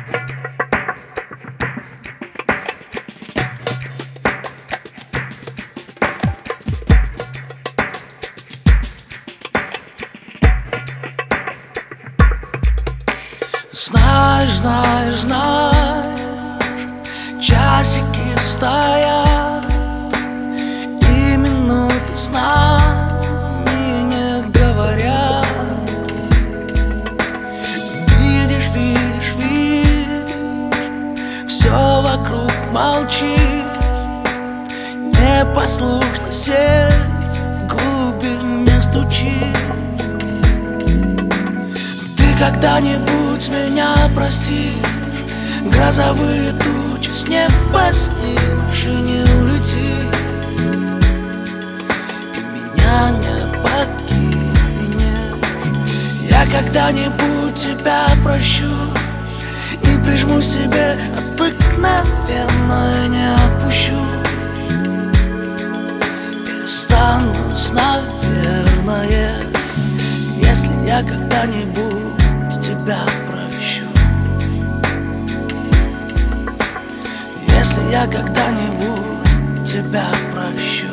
Знаешь, знаешь, знаешь, часики стоят, и минуты с нами не говорят. Видишь, видишь, видишь, все вокруг молчит, непослушно сердце в глубине стучит. Ты когда-нибудь меня прости, грозовые тучи с неба снимешь и не улетишь. Ты меня не покинешь. Я когда-нибудь тебя прощу и прижму себе обыкновенно и не отпущу. И останусь, наверное, если я когда-нибудь тебя прощу. Если я когда-нибудь тебя прощу.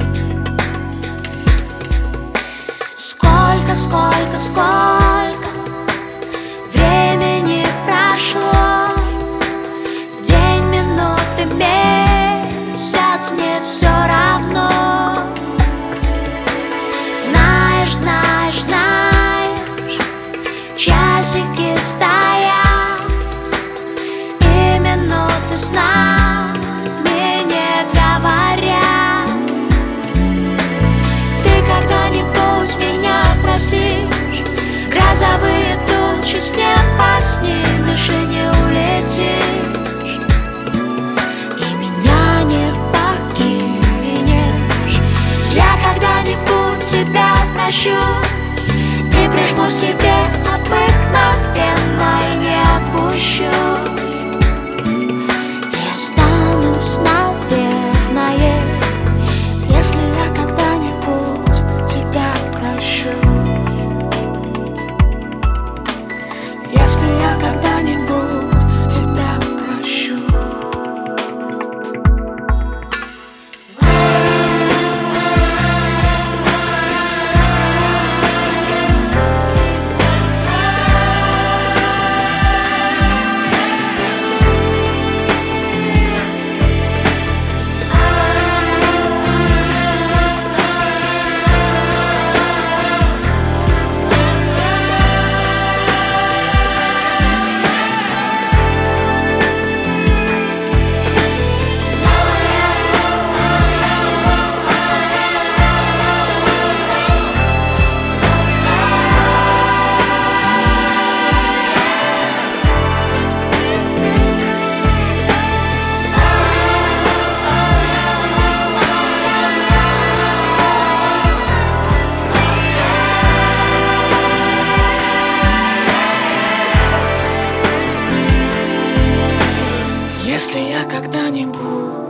Сколько, сколько, сколько времени прошло, день, минуты, месяц, мне все равно. Знаешь, знаешь, знаешь, часики стоят, и минуты с нами не говорят. Ты когда-нибудь меня простишь, грозовые тучи с неба снимешь и не улетишь. И меня не покинешь. Я когда-нибудь тебя прощу и прижмусь тебе обыкновенно и не отпущу. И останусь, наверное, если я когда-нибудь тебя прощу. Если я когда-нибудь тебя прощу. Если я когда-нибудь